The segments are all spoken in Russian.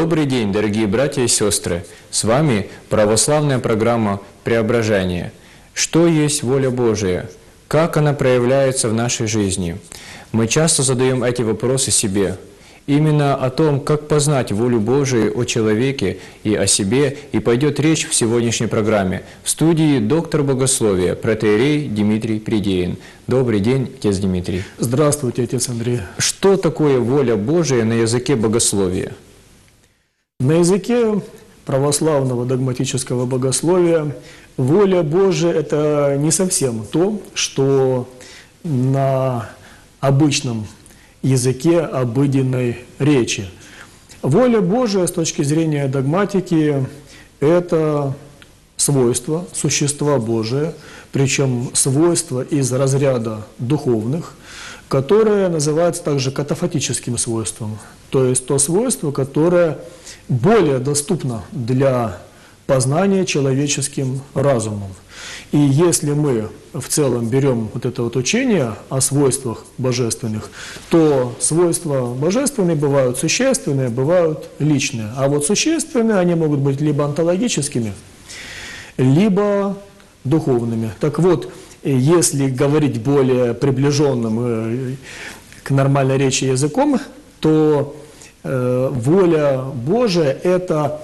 Добрый день, дорогие братья и сестры! С вами православная программа «Преображение». Что есть воля Божия? Как она проявляется в нашей жизни? Мы часто задаем эти вопросы себе. Именно о том, как познать волю Божию о человеке и о себе, и пойдет речь в сегодняшней программе. В студии доктор богословия, протоиерей Дмитрий Придеин. Добрый день, отец Дмитрий. Здравствуйте, отец Андрей. Что такое воля Божия на языке богословия? На языке православного догматического богословия воля Божия – это не совсем то, что на обычном языке обыденной речи. Воля Божия с точки зрения догматики – это свойство существа Божия, причем свойство из разряда духовных, которое называется также катафатическим свойством, то есть то свойство, которое более доступно для познания человеческим разумом. И если мы в целом берем вот это вот учение о свойствах божественных, то свойства божественные бывают существенные, бывают личные. А вот существенные, они могут быть либо онтологическими, либо духовными. Так вот, если говорить более приближенным к нормальной речи языком, то воля Божия – это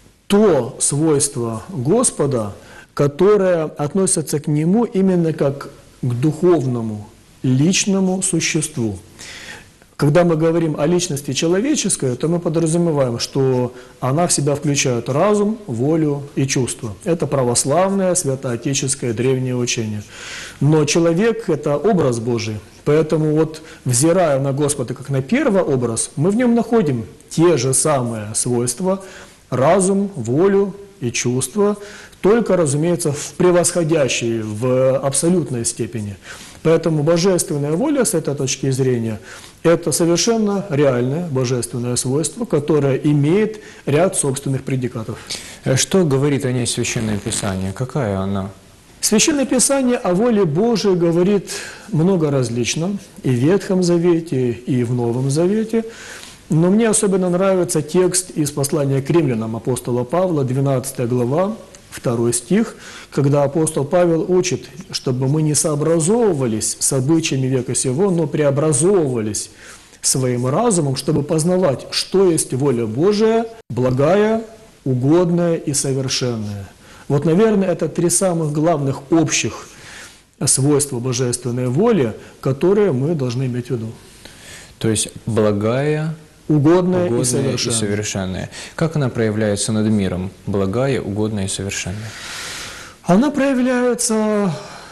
то свойство Господа, которое относится к Нему именно как к духовному, личному существу. Когда мы говорим о личности человеческой, то мы подразумеваем, что она в себя включает разум, волю и чувство. Это православное, святоотеческое, древнее учение. Но человек – это образ Божий. Поэтому вот, взирая на Господа как на первый образ, мы в нем находим те же самые свойства – разум, волю и чувство, только, разумеется, в превосходящей, в абсолютной степени. Поэтому божественная воля с этой точки зрения – это совершенно реальное божественное свойство, которое имеет ряд собственных предикатов. Что говорит о ней Священное Писание? Какая она? Священное Писание о воле Божией говорит много различно и в Ветхом Завете, и в Новом Завете. Но мне особенно нравится текст из послания к римлянам апостола Павла, 12 глава, 2 стих, когда апостол Павел учит, чтобы мы не сообразовывались с обычаями века сего, но преобразовывались своим разумом, чтобы познавать, что есть воля Божия, благая, угодная и совершенная. Вот, наверное, это три самых главных общих свойства божественной воли, которые мы должны иметь в виду. То есть благая, угодная и совершенная. совершенная. Как она проявляется над миром? Благая, угодная и совершенная. Она проявляется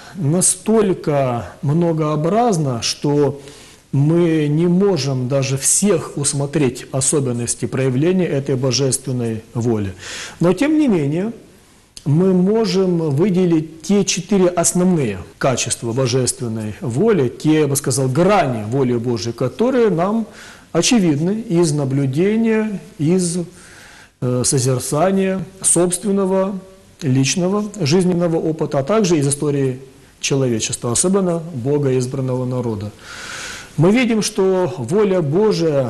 настолько многообразно, что мы не можем даже всех усмотреть особенности проявления этой божественной воли. Но тем не менее, мы можем выделить те 4 основные качества божественной воли, те, я бы сказал, грани воли Божией, которые нам очевидны из наблюдения, из созерцания собственного, личного, жизненного опыта, а также из истории человечества, особенно Бога избранного народа. Мы видим, что воля Божия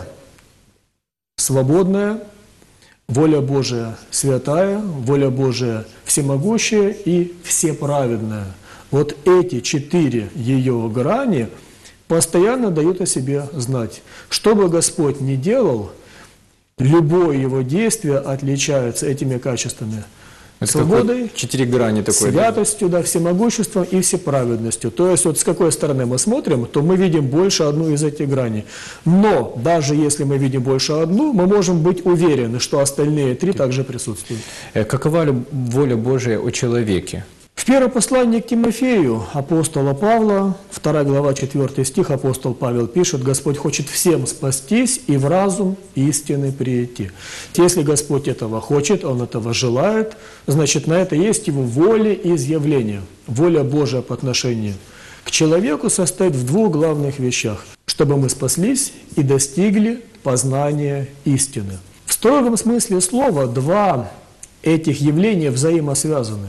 свободная, воля Божия святая, воля Божия всемогущая и всеправедная. Вот эти 4 ее грани постоянно дают о себе знать. Что бы Господь ни делал, любое его действие отличается этими качествами. Это свободой, 4 грани такой, святостью, да, всемогуществом и всеправедностью. То есть вот с какой стороны мы смотрим, то мы видим больше одну из этих граней. Но даже если мы видим больше одну, мы можем быть уверены, что остальные 3 также присутствуют. Какова воля Божия о человеке? В первом послании к Тимофею апостола Павла, 2 глава, 4 стих, апостол Павел пишет: «Господь хочет всем спастись и в разум истины прийти». Если Господь этого хочет, Он этого желает, значит, на это есть Его воля и изъявление. Воля Божия по отношению к человеку состоит в 2 главных вещах: чтобы мы спаслись и достигли познания истины. В строгом смысле слова 2 этих явления взаимосвязаны.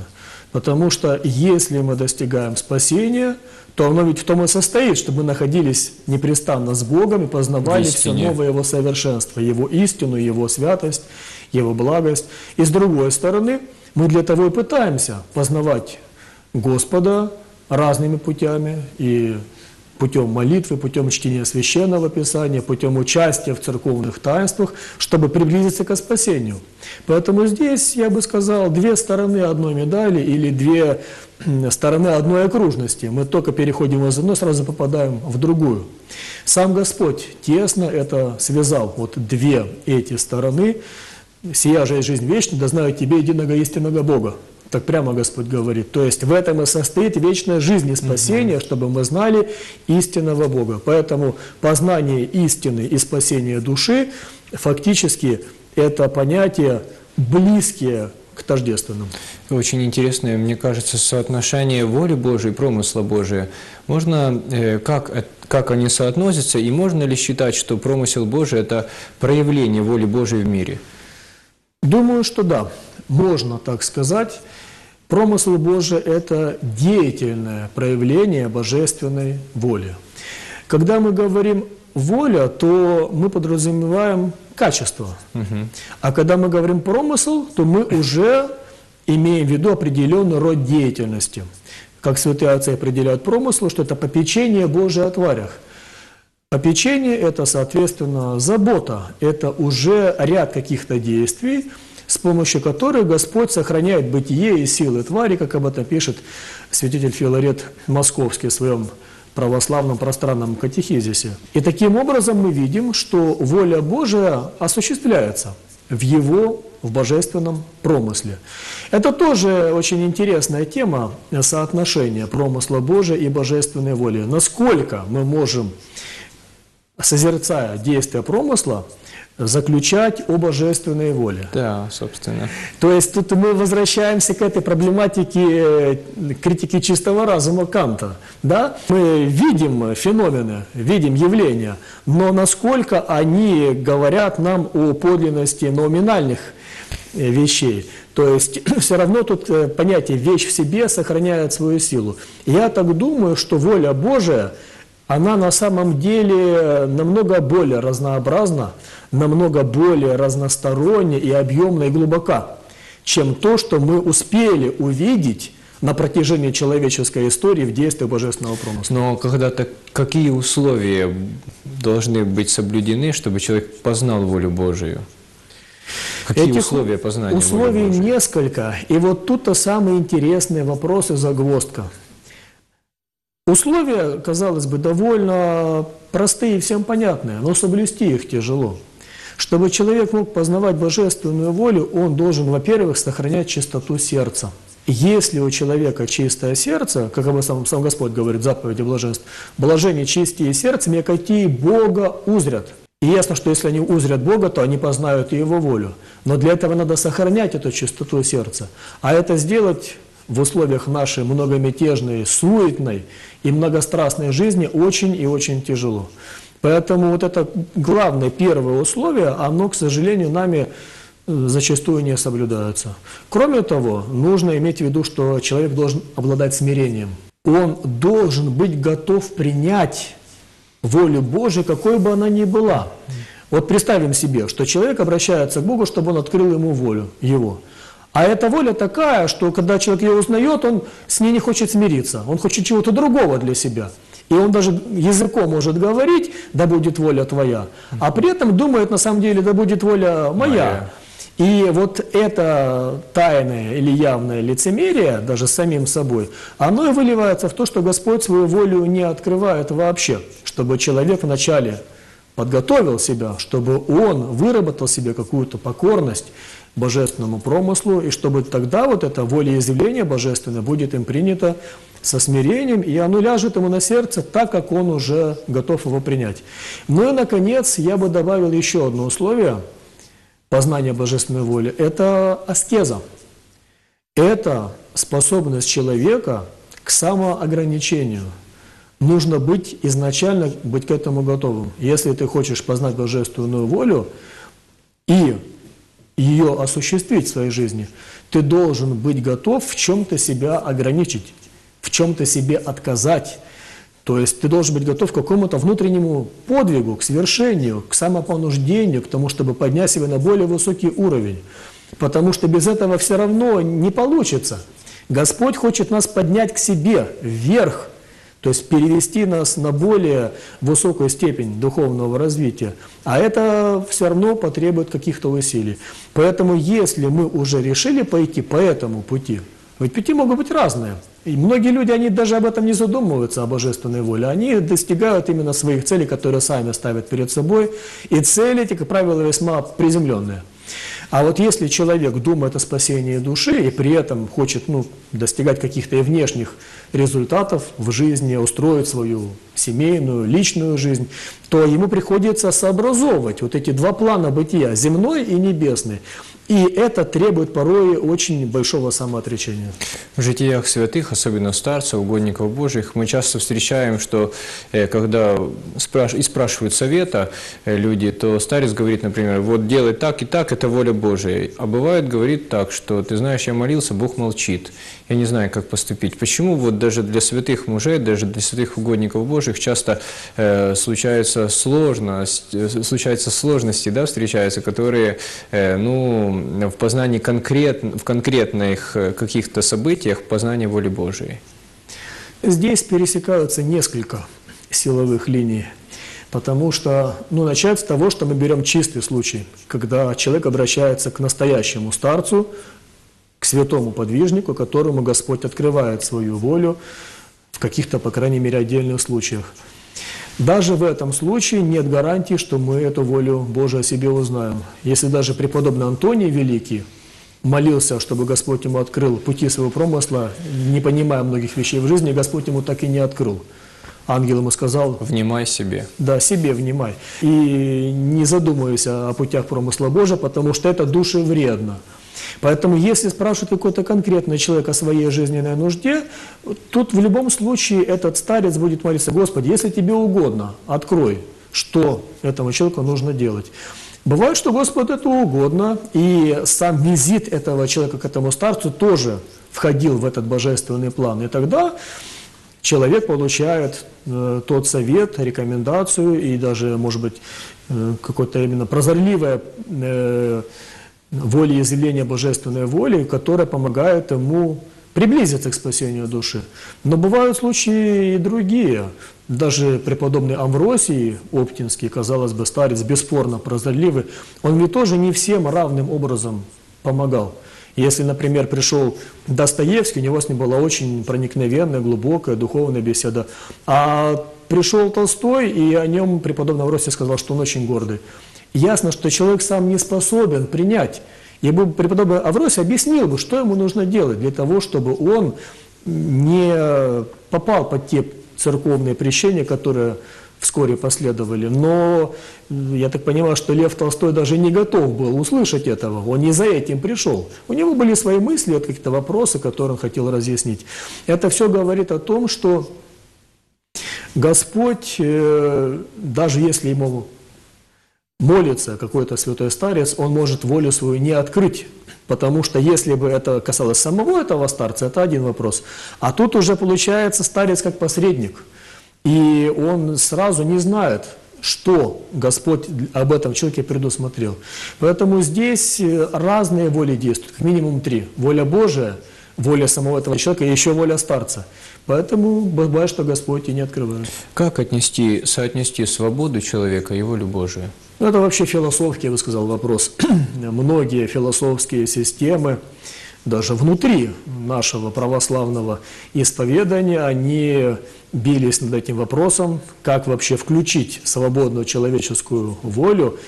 Потому что если мы достигаем спасения, то оно ведь в том и состоит, чтобы мы находились непрестанно с Богом и познавали все новое Его совершенство, Его истину, Его святость, Его благость. И с другой стороны, мы для того и пытаемся познавать Господа разными путями, и путем молитвы, путем чтения Священного Писания, путем участия в церковных таинствах, чтобы приблизиться к спасению. Поэтому здесь, я бы сказал, две стороны одной медали или две стороны одной окружности. Мы только переходим из одной, сразу попадаем в другую. Сам Господь тесно это связал, вот две эти стороны. «Сия же есть жизнь вечная, да знаю тебе, единого истинного Бога». Так прямо Господь говорит. То есть в этом и состоит вечная жизнь и спасение, чтобы мы знали истинного Бога. Поэтому познание истины и спасение души фактически это понятия близкие к тождественному. Очень интересное, мне кажется, соотношение воли Божией и промысла Божия. Можно, как они соотносятся, и можно ли считать, что промысел Божий – это проявление воли Божией в мире? Думаю, что да, можно так сказать. Промысл Божий – это деятельное проявление божественной воли. Когда мы говорим «воля», то мы подразумеваем качество. А когда мы говорим «промысл», то мы уже имеем в виду определенный род деятельности. Как святые отцы определяют промысл, что это попечение Божие о тварях. Попечение – это, соответственно, забота, это уже ряд каких-то действий, с помощью которых Господь сохраняет бытие и силы твари, как об этом пишет святитель Филарет Московский в своем православном пространном катехизисе. И таким образом мы видим, что воля Божия осуществляется в божественном промысле. Это тоже очень интересная тема соотношения промысла Божия и божественной воли. Насколько мы можем, созерцая действия промысла, заключать о божественной воле. Да, собственно. То есть тут мы возвращаемся к этой проблематике критики чистого разума Канта. Да? Мы видим феномены, видим явления, но насколько они говорят нам о подлинности номинальных вещей. То есть все равно тут понятие «вещь в себе» сохраняет свою силу. Я так думаю, что воля Божия, она на самом деле намного более разнообразна, намного более разносторонняя и объемна и глубока, чем то, что мы успели увидеть на протяжении человеческой истории в действии божественного промысла. Но когда-то какие условия должны быть соблюдены, чтобы человек познал волю Божию? Какие условия познания условий воли Божией? Несколько. И вот тут-то самый интересный вопрос и загвоздка. Условия, казалось бы, довольно простые и всем понятные, но соблюсти их тяжело. Чтобы человек мог познавать божественную волю, он должен, во-первых, сохранять чистоту сердца. Если у человека чистое сердце, как об этом сам Господь говорит в заповеди блаженств, блаженнее чистые сердцем, якотии Бога узрят. И ясно, что если они узрят Бога, то они познают и Его волю. Но для этого надо сохранять эту чистоту сердца. А это сделать в условиях нашей многомятежной, суетной и многострастной жизни очень и очень тяжело. Поэтому вот это главное, первое условие, оно, к сожалению, нами зачастую не соблюдается. Кроме того, нужно иметь в виду, что человек должен обладать смирением. Он должен быть готов принять волю Божию, какой бы она ни была. Вот представим себе, что человек обращается к Богу, чтобы он открыл ему волю его. А эта воля такая, что когда человек ее узнает, он с ней не хочет смириться, он хочет чего-то другого для себя. И он даже языком может говорить, да будет воля твоя, а при этом думает на самом деле, да будет воля моя. И вот это тайное или явное лицемерие, даже с самим собой, оно и выливается в то, что Господь свою волю не открывает вообще, чтобы человек вначале подготовил себя, чтобы он выработал себе какую-то покорность божественному промыслу, и чтобы тогда вот это волеизъявление божественное будет им принято со смирением, и оно ляжет ему на сердце так, как он уже готов его принять. Ну и, наконец, я бы добавил еще одно условие познания божественной воли – это аскеза. Это способность человека к самоограничению. Нужно быть изначально быть к этому готовым. Если ты хочешь познать божественную волю и ее осуществить в своей жизни, ты должен быть готов в чем-то себя ограничить, в чем-то себе отказать. То есть ты должен быть готов к какому-то внутреннему подвигу, к свершению, к самопонуждению, к тому, чтобы поднять себя на более высокий уровень. Потому что без этого все равно не получится. Господь хочет нас поднять к себе, вверх, то есть перевести нас на более высокую степень духовного развития. А это все равно потребует каких-то усилий. Поэтому если мы уже решили пойти по этому пути, ведь пути могут быть разные. И многие люди, они даже об этом не задумываются, о божественной воле. Они достигают именно своих целей, которые сами ставят перед собой. И цели эти, как правило, весьма приземленные. А вот если человек думает о спасении души и при этом хочет достигать каких-то и внешних результатов в жизни, устроить свою семейную, личную жизнь, то ему приходится сообразовывать вот эти два плана бытия, земной и небесный. И это требует порой очень большого самоотречения. В житиях святых, особенно старцев, угодников Божьих, мы часто встречаем, что когда спрашивают совета люди, то старец говорит, например, вот делай так и так, это воля Божия. А бывает, говорит так, что ты знаешь, я молился, Бог молчит. Я не знаю, как поступить. Почему вот даже для святых мужей, даже для святых угодников Божьих часто случаются сложности, да, встречаются, которые, в познании в конкретных каких-то событиях познания воли Божией? Здесь пересекаются несколько силовых линий, потому что, начать с того, что мы берем чистый случай, когда человек обращается к настоящему старцу, к святому подвижнику, которому Господь открывает свою волю в каких-то, по крайней мере, отдельных случаях. Даже в этом случае нет гарантии, что мы эту волю Божию о себе узнаем. Если даже преподобный Антоний Великий молился, чтобы Господь ему открыл пути своего промысла, не понимая многих вещей в жизни, Господь ему так и не открыл. Ангел ему сказал: «Внимай себе». Да, себе внимай. И не задумывайся о путях промысла Божия, потому что это душевредно. Поэтому, если спрашивает какой-то конкретный человек о своей жизненной нужде, тут в любом случае этот старец будет молиться: Господи, если тебе угодно, открой, что этому человеку нужно делать. Бывает, что Господу это угодно, и сам визит этого человека к этому старцу тоже входил в этот божественный план. И тогда человек получает тот совет, рекомендацию и даже, может быть, какое-то именно прозорливое волеизъявление божественной воли, которая помогает ему приблизиться к спасению души. Но бывают случаи и другие. Даже преподобный Амвросий Оптинский, казалось бы, старец, бесспорно прозорливый, он ведь тоже не всем равным образом помогал. Если, например, пришел Достоевский, у него с ним была очень проникновенная, глубокая духовная беседа. А пришел Толстой, и о нем преподобный Амвросий сказал, что он очень гордый. Ясно, что человек сам не способен принять. И бы преподобный Амвросий объяснил бы, что ему нужно делать для того, чтобы он не попал под те церковные прещения, которые вскоре последовали. Но я так понимаю, что Лев Толстой даже не готов был услышать этого. Он не за этим пришел. У него были свои мысли, какие-то вопросы, которые он хотел разъяснить. Это все говорит о том, что Господь, даже если ему молится какой-то святой старец, он может волю свою не открыть, потому что если бы это касалось самого этого старца, это один вопрос. А тут уже получается старец как посредник, и он сразу не знает, что Господь об этом человеке предусмотрел. Поэтому здесь разные воли действуют, как минимум три. Воля Божия, воля самого этого человека и еще воля старца. Поэтому бывает, что Господь и не открывает. Как соотнести свободу человека и волю Божию? Это вообще философский, я бы сказал, вопрос. Многие философские системы, даже внутри нашего православного исповедания, они бились над этим вопросом, как вообще включить свободную человеческую волю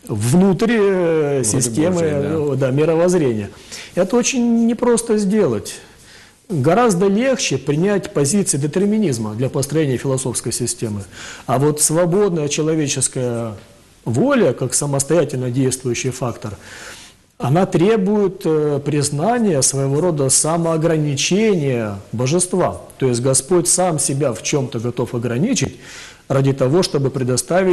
внутрь системы мировоззрения. Это очень непросто сделать. Гораздо легче принять позиции детерминизма для построения философской системы. А вот свободная человеческая воля, как самостоятельно действующий фактор, она требует признания своего рода самоограничения божества. То есть Господь сам себя в чем-то готов ограничить ради того, чтобы предоставить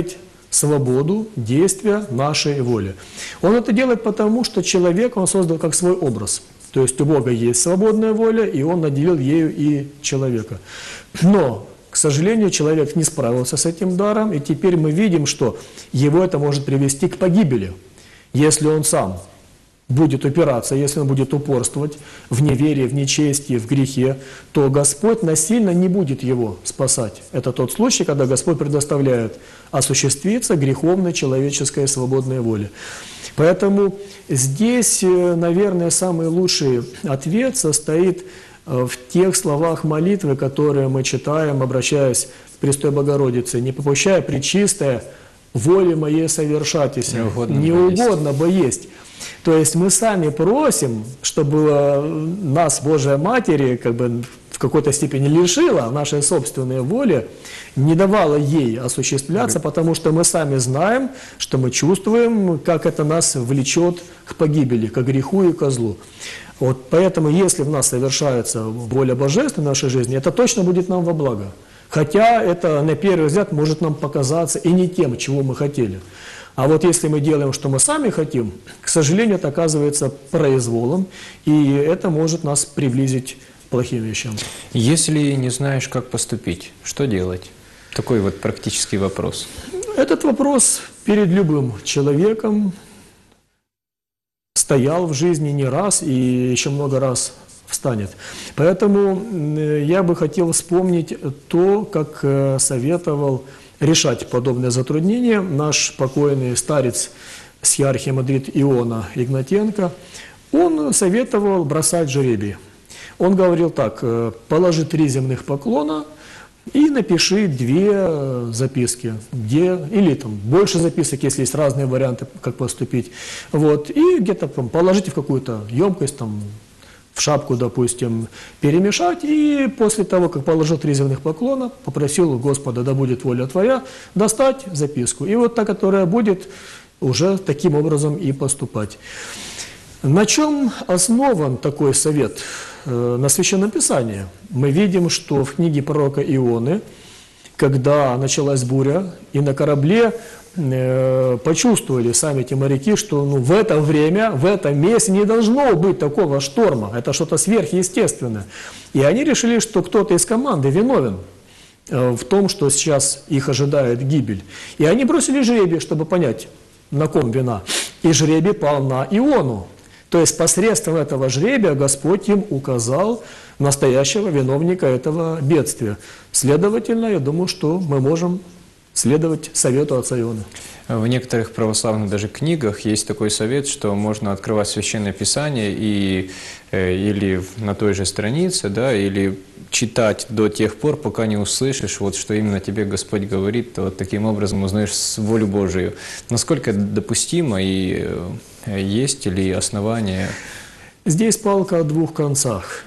свободу действия нашей воли. Он это делает потому, что человек он создал как свой образ. То есть у Бога есть свободная воля, и Он наделил ею и человека. Но, к сожалению, человек не справился с этим даром, и теперь мы видим, что его это может привести к погибели, если он сам будет упираться, если он будет упорствовать в неверии, в нечестии, в грехе, то Господь насильно не будет его спасать. Это тот случай, когда Господь предоставляет осуществиться греховной человеческой свободной воле. Поэтому здесь, наверное, самый лучший ответ состоит в тех словах молитвы, которые мы читаем, обращаясь к Престой Богородице: «Не попущай, пречистая, воли моей совершатися, не угодно бы есть». То есть мы сами просим, чтобы нас Божия Матери как бы в какой-то степени лишила нашей собственной воли, не давала ей осуществляться, потому что мы сами знаем, что мы чувствуем, как это нас влечет к погибели, к греху и ко злу. Вот поэтому, если в нас совершается воля Божественная в нашей жизни, это точно будет нам во благо. Хотя это, на первый взгляд, может нам показаться и не тем, чего мы хотели. А вот если мы делаем, что мы сами хотим, к сожалению, это оказывается произволом, и это может нас приблизить к плохим вещам. Если не знаешь, как поступить, что делать? Такой вот практический вопрос. Этот вопрос перед любым человеком стоял в жизни не раз и еще много раз встанет. Поэтому я бы хотел вспомнить то, как советовал решать подобные затруднения наш покойный старец схиархимандрит Иона Игнатенко. Он советовал бросать жребий. Он говорил так: положи 3 земных поклона и напиши 2 записки, или там больше записок, если есть разные варианты, как поступить. Вот, и где-то положите в какую-то емкость, там, в шапку, допустим, перемешать, и после того, как положил 3 земных поклона, попросил Господа: да будет воля Твоя, достать записку. И вот та, которая будет, уже таким образом и поступать. На чем основан такой совет? На Священном Писании. Мы видим, что в книге пророка Ионы, когда началась буря, и на корабле почувствовали сами эти моряки, что в это время, в этом месте не должно быть такого шторма. Это что-то сверхъестественное. И они решили, что кто-то из команды виновен в том, что сейчас их ожидает гибель. И они бросили жребий, чтобы понять, на ком вина. И жребий пал на Иону. То есть посредством этого жребия Господь им указал настоящего виновника этого бедствия. Следовательно, я думаю, что мы можем следовать совету отца Ионы. В некоторых православных даже книгах есть такой совет, что можно открывать Священное Писание и или на той же странице, да, или читать до тех пор, пока не услышишь, вот, что именно тебе Господь говорит, то вот таким образом узнаешь волю Божию. Насколько это допустимо и есть ли основания? Здесь палка о 2 концах.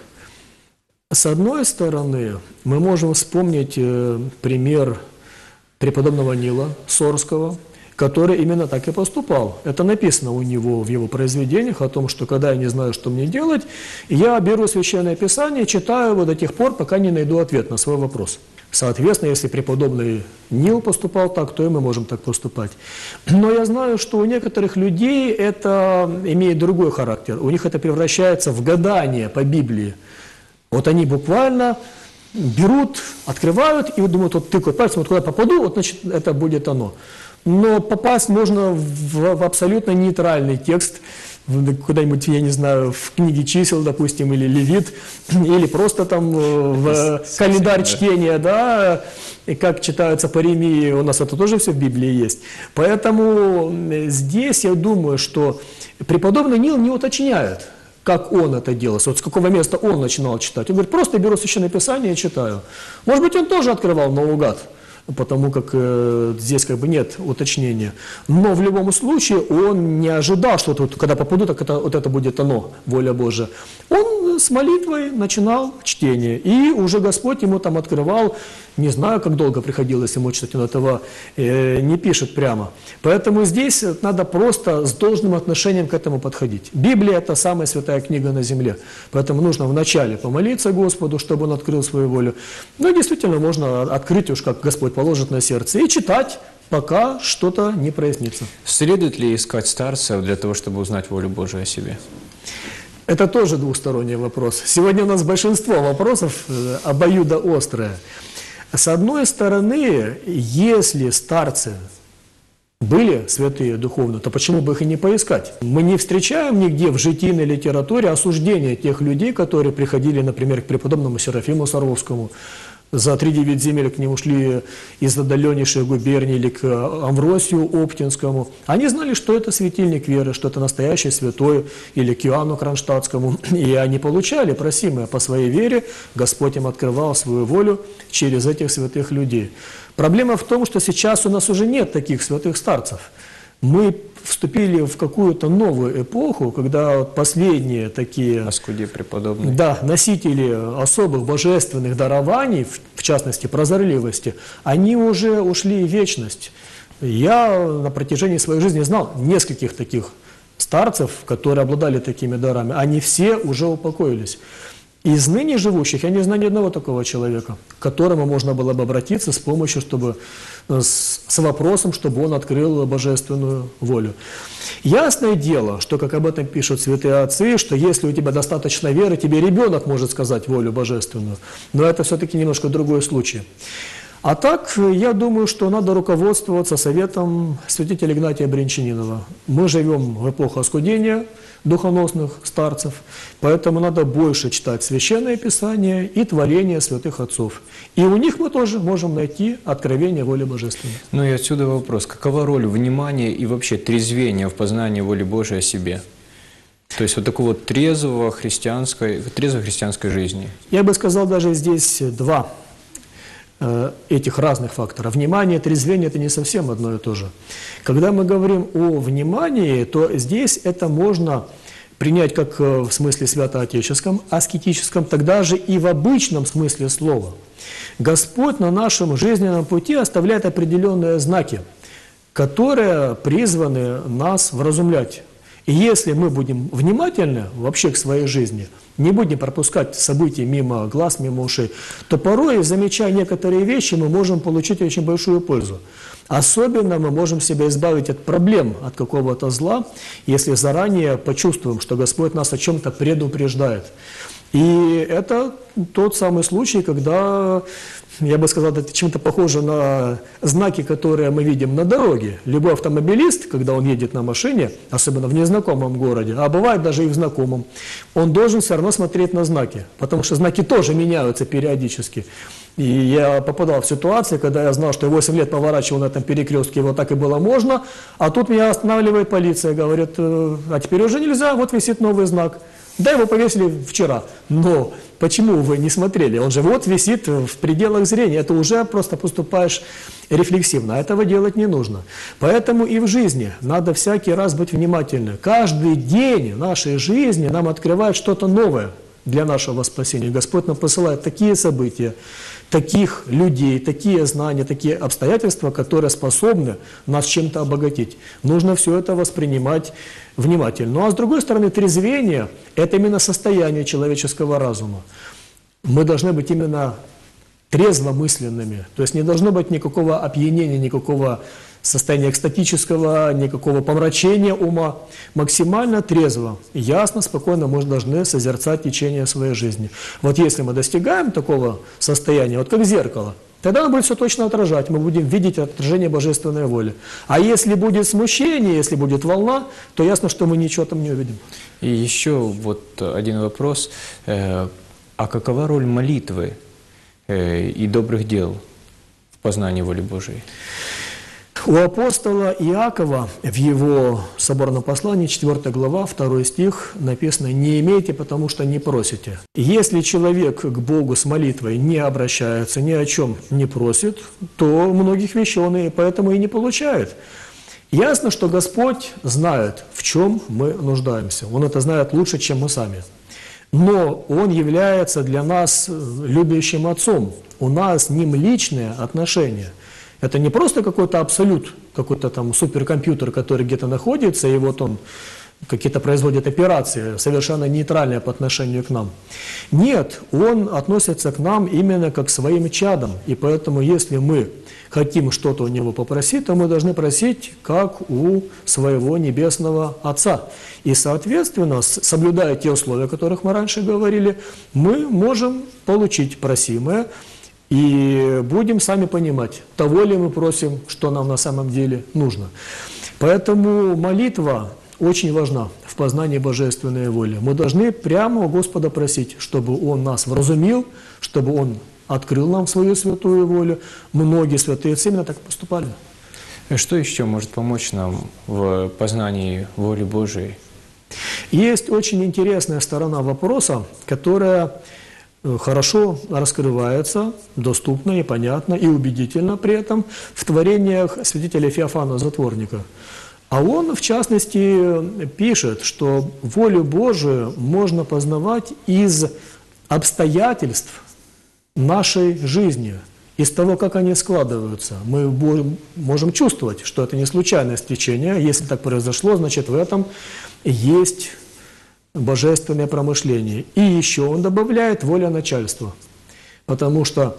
С одной стороны, мы можем вспомнить пример преподобного Нила Сорского, который именно так и поступал. Это написано у него в его произведениях о том, что когда я не знаю, что мне делать, я беру Священное Писание, читаю его до тех пор, пока не найду ответ на свой вопрос. Соответственно, если преподобный Нил поступал так, то и мы можем так поступать. Но я знаю, что у некоторых людей это имеет другой характер. У них это превращается в гадание по Библии. Вот они буквально берут, открывают и думают, вот тыкают пальцем, вот куда попаду, вот значит это будет оно. Но попасть можно в абсолютно нейтральный текст, куда-нибудь, я не знаю, в книге чисел, допустим, или Левит, или просто там в календарь чтения, да, и как читаются паремии, у нас это тоже все в Библии есть. Поэтому здесь я думаю, что преподобный Нил не уточняет, как он это делал, вот с какого места он начинал читать. Он говорит, просто беру Священное Писание и читаю. Может быть, он тоже открывал наугад, потому как здесь как бы нет уточнения. Но в любом случае он не ожидал, что вот, когда попаду, так вот это будет оно, воля Божия. Он с молитвой начинал чтение, и уже Господь ему там открывал, не знаю, как долго приходилось ему читать, он этого не пишет прямо. Поэтому здесь надо просто с должным отношением к этому подходить. Библия – это самая святая книга на земле, поэтому нужно вначале помолиться Господу, чтобы Он открыл свою волю. Ну и действительно можно открыть уж, как Господь положит на сердце, и читать пока что-то не прояснится. Следует ли искать старцев для того, чтобы узнать волю Божию о себе? Это тоже двусторонний вопрос. Сегодня у нас большинство вопросов обоюдоострое. С одной стороны, если старцы были святые духовно, то почему бы их и не поискать? Мы не встречаем нигде в житийной литературе осуждения тех людей, которые приходили, например, к преподобному Серафиму Саровскому. За 3-9 земель к нему шли из отдаленнейших губерний или к Амвросию Оптинскому. Они знали, что это светильник веры, что это настоящий святой, или к Иоанну Кронштадтскому. И они получали просимое по своей вере. Господь им открывал свою волю через этих святых людей. Проблема в том, что сейчас у нас уже нет таких святых старцев. Мы вступили в какую-то новую эпоху, когда последние такие Аскуди преподобный. да, носители особых божественных дарований, в частности прозорливости, они уже ушли в вечность. Я на протяжении своей жизни знал нескольких таких старцев, которые обладали такими дарами. Они все уже упокоились. Из ныне живущих я не знаю ни одного такого человека, к которому можно было бы обратиться с помощью, с вопросом, чтобы он открыл божественную волю. Ясное дело, что, как об этом пишут святые отцы, что если у тебя достаточно веры, тебе ребенок может сказать волю божественную. Но это все-таки немножко другой случай. А так, я думаю, что надо руководствоваться советом святителя Игнатия Брянчанинова. Мы живем в эпоху оскудения духоносных старцев, поэтому надо больше читать Священное Писание и творения святых отцов. И у них мы тоже можем найти откровение воли божественной. Ну и отсюда вопрос, какова роль внимания и вообще трезвения в познании воли Божией о себе? То есть вот такой вот трезвой христианской жизни. Я бы сказал, даже здесь два этих разных факторов. Внимание, трезвение – это не совсем одно и то же. Когда мы говорим о внимании, то здесь это можно принять как в смысле святоотеческом, аскетическом, тогда же и в обычном смысле слова. Господь на нашем жизненном пути оставляет определенные знаки, которые призваны нас вразумлять. И если мы будем внимательны вообще к своей жизни, не будем пропускать события мимо глаз, мимо ушей, то порой, замечая некоторые вещи, мы можем получить очень большую пользу. Особенно мы можем себя избавить от проблем, от какого-то зла, если заранее почувствуем, что Господь нас о чем-то предупреждает. И это тот самый случай, когда, я бы сказал, это чем-то похоже на знаки, которые мы видим на дороге. Любой автомобилист, когда он едет на машине, особенно в незнакомом городе, а бывает даже и в знакомом, он должен все равно смотреть на знаки, потому что знаки тоже меняются периодически. И я попадал в ситуации, когда я знал, что я 8 лет поворачивал на этом перекрестке, вот так и было можно, а тут меня останавливает полиция, говорит, а теперь уже нельзя, вот висит новый знак. Да, его повесили вчера, но почему вы не смотрели? Он же вот висит в пределах зрения, это уже просто поступаешь рефлексивно, а этого делать не нужно. Поэтому и в жизни надо всякий раз быть внимательным. Каждый день нашей жизни нам открывает что-то новое для нашего спасения. Господь нам посылает такие события, таких людей, такие знания, такие обстоятельства, которые способны нас чем-то обогатить. Нужно все это воспринимать внимательно. Ну а с другой стороны, трезвение – это именно состояние человеческого разума. Мы должны быть именно трезвомысленными, то есть не должно быть никакого опьянения, никакого состояния экстатического, никакого помрачения ума. Максимально трезво, ясно, спокойно мы должны созерцать течение своей жизни. Вот если мы достигаем такого состояния, вот как зеркало, тогда оно будет все точно отражать, мы будем видеть отражение божественной воли. А если будет смущение, если будет волна, то ясно, что мы ничего там не увидим. И еще вот один вопрос. А какова роль молитвы и добрых дел в познании воли Божией? У апостола Иакова в его соборном послании, 4 глава, 2 стих, написано «Не имейте, потому что не просите». Если человек к Богу с молитвой не обращается, ни о чем не просит, то многих вещей он и поэтому и не получает. Ясно, что Господь знает, в чем мы нуждаемся. Он это знает лучше, чем мы сами. Но Он является для нас любящим Отцом. У нас с Ним личные отношения. Это не просто какой-то абсолют, какой-то там суперкомпьютер, который где-то находится, и вот он какие-то производит операции, совершенно нейтральные по отношению к нам. Нет, Он относится к нам именно как к своим чадам. И поэтому, если мы хотим что-то у Него попросить, то мы должны просить, как у своего Небесного Отца. И, соответственно, соблюдая те условия, о которых мы раньше говорили, мы можем получить просимое и будем сами понимать, того ли мы просим, что нам на самом деле нужно. Поэтому молитва очень важна в познании божественной воли. Мы должны прямо у Господа просить, чтобы Он нас вразумил, чтобы Он открыл нам свою святую волю. Многие святые отцы именно так поступали. Что еще может помочь нам в познании воли Божией? Есть очень интересная сторона вопроса, которая хорошо раскрывается, доступно и понятно, и убедительно при этом в творениях святителя Феофана Затворника. А он, в частности, пишет, что волю Божию можно познавать из обстоятельств нашей жизни, из того, как они складываются. Мы можем чувствовать, что это не случайное стечение. Если так произошло, значит, в этом есть божественное промышление. И еще он добавляет воля начальства. Потому что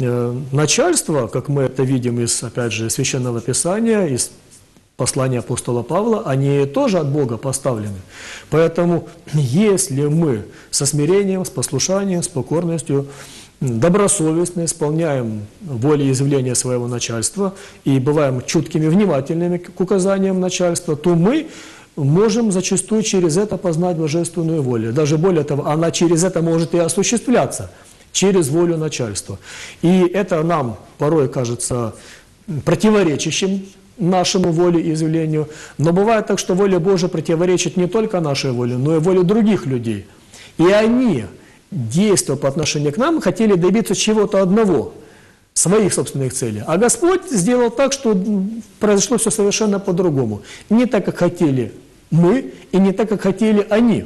начальство, как мы это видим из, опять же, Священного Писания, из послания апостола Павла, они тоже от Бога поставлены. Поэтому, если мы со смирением, с послушанием, с покорностью, добросовестно исполняем волеизъявление своего начальства и бываем чуткими, внимательными к указаниям начальства, то мы можем зачастую через это познать божественную волю. Даже более того, она через это может и осуществляться, через волю начальства. И это нам порой кажется противоречащим нашему волеизъявлению. Но бывает так, что воля Божия противоречит не только нашей воле, но и воле других людей. И они, действуя по отношению к нам, хотели добиться чего-то одного, своих собственных целей. А Господь сделал так, что произошло все совершенно по-другому. Не так, как хотели мы, и не так, как хотели они,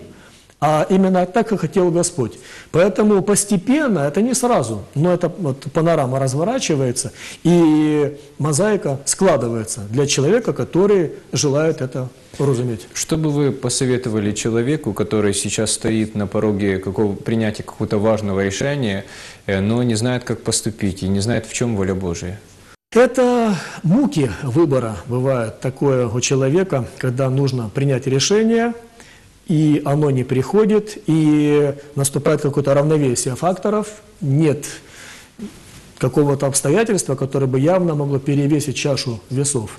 а именно так, как хотел Господь. Поэтому постепенно, это не сразу, но эта панорама разворачивается, и мозаика складывается для человека, который желает это разуметь. Что бы вы посоветовали человеку, который сейчас стоит на пороге принятия какого-то важного решения, но не знает, как поступить, и не знает, в чем воля Божия? Это муки выбора бывают такое у человека, когда нужно принять решение, и оно не приходит, и наступает какое-то равновесие факторов, нет какого-то обстоятельства, которое бы явно могло перевесить чашу весов.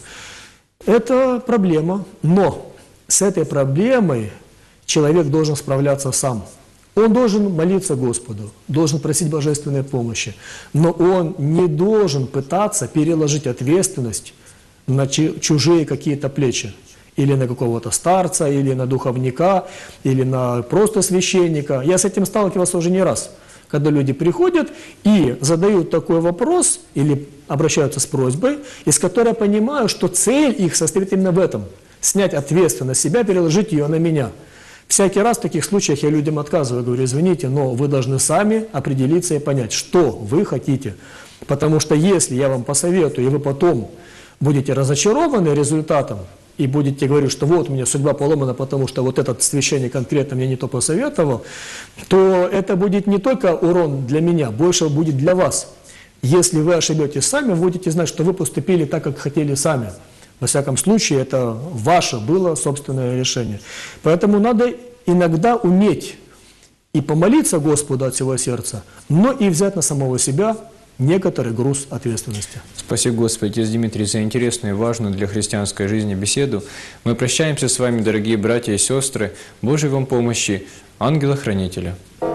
Это проблема, но с этой проблемой человек должен справляться сам. Он должен молиться Господу, должен просить божественной помощи, но он не должен пытаться переложить ответственность на чужие какие-то плечи. Или на какого-то старца, или на духовника, или на просто священника. Я с этим сталкивался уже не раз. Когда люди приходят и задают такой вопрос, или обращаются с просьбой, из которой я понимаю, что цель их состоит именно в этом. Снять ответственность с себя, переложить ее на меня. Всякий раз в таких случаях я людям отказываю, говорю, извините, но вы должны сами определиться и понять, что вы хотите. Потому что если я вам посоветую, и вы потом будете разочарованы результатом, и будете говорить, что вот у меня судьба поломана, потому что вот этот священник конкретно мне не то посоветовал, то это будет не только урон для меня, больше будет для вас. Если вы ошибетесь сами, вы будете знать, что вы поступили так, как хотели сами. Во всяком случае, это ваше было собственное решение. Поэтому надо иногда уметь и помолиться Господу от всего сердца, но и взять на самого себя некоторый груз ответственности. Спасибо, Господи, Отец Дмитрий, за интересную и важную для христианской жизни беседу. Мы прощаемся с вами, дорогие братья и сестры. Божьей вам помощи, ангела-хранителя.